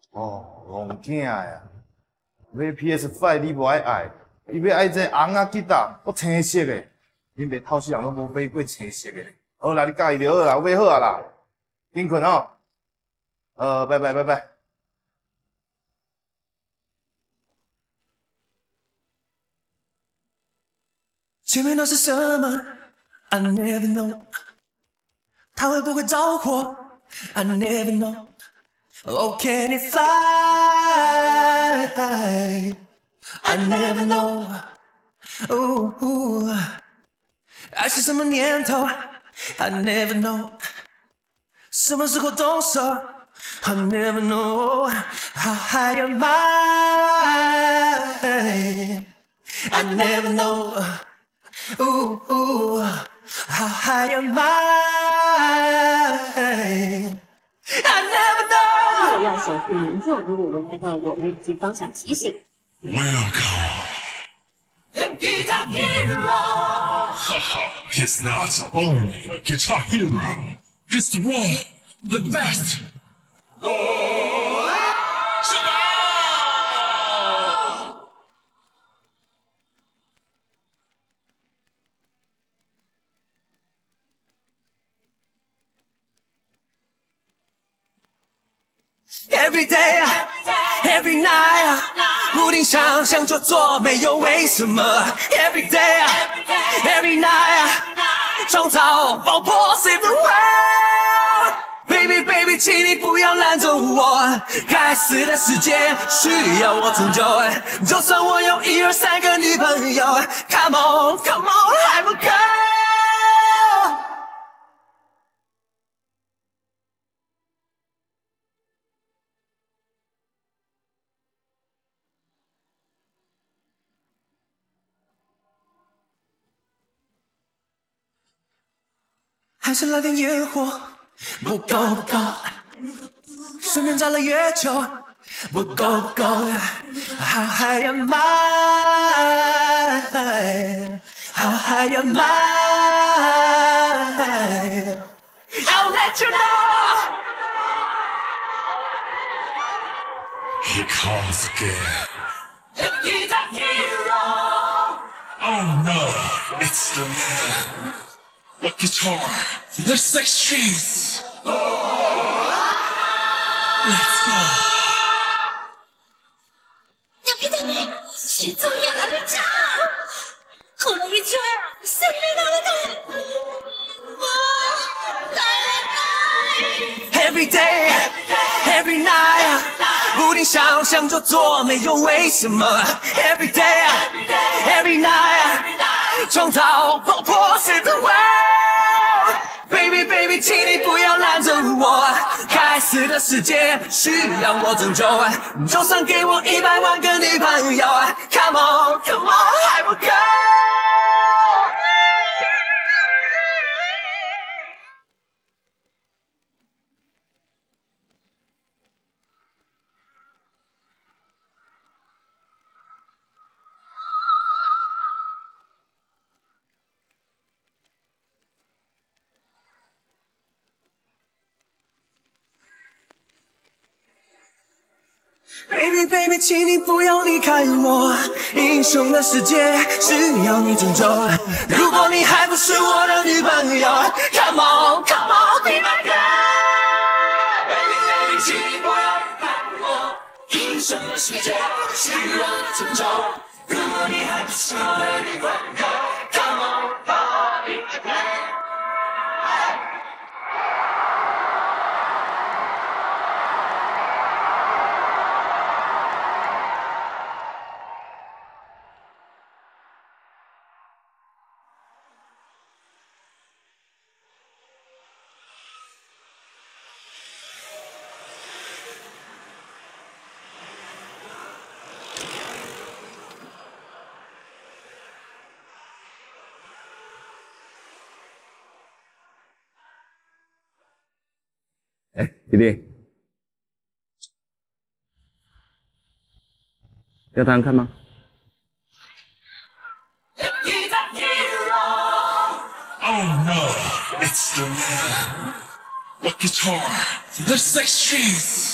哦，戆囝呀！买 PS5 你无爱爱，伊要爱这红啊吉他，搁青色的。恁爸透死人拢无买过青色的。好啦，你介意就好啦，买好啊啦，紧困哦。拜拜拜拜。 前面都是什么 ？I never know。他会不会着火 ？I never know。Oh, can it fly? I never know. Ooh, 爱是什么念头 ？I never know. 什么时候动手 ？I never know. How your mind? I never know. Ooh, how your mind? I never know. 要守护名作，如果我们看到我们已经方向提醒。 Welcome. Guitar Hero. It's not only a Guitar Hero. It's the one, the best. Every day, every night， 不停想象就做，没有为什么。Every day, every night， 创造爆破 save the world。Baby baby， 请你不要拦着我，该死的世界需要我拯救。就算我有1、2、3个女朋友 ，Come on come on， 还不够。还是来点烟火，不够不够，顺便找了月球，不够不够，还要买，还要买。I'll let you know. He comes again. Guitar Hero. Oh no, it's the man. The guitar, the sex dreams. Let's go. 要别的美，是怎样的家？后来一追，谁来到了他？我来。 Every day, every night， 不停想象就做，没有为什么。Every day, every night， 创造爆破 save the world。Baby baby， 请你不要拦着我，该死的世界需要我拯救。就算给我100万个女朋友 ，Come on come on， 还不够。Baby baby， 请你不要离开我，英雄的世界需要你拯救。如果你还不是我的女朋友 ，Come on come on，be my girl。Baby baby， 请你不要离开我，英雄的世界需要你拯救。如果你还不是我的女朋友 ，Come on come on，be my girl。 弟弟，要弹看吗？ Oh no, it's the man. The guitar, the sex dreams.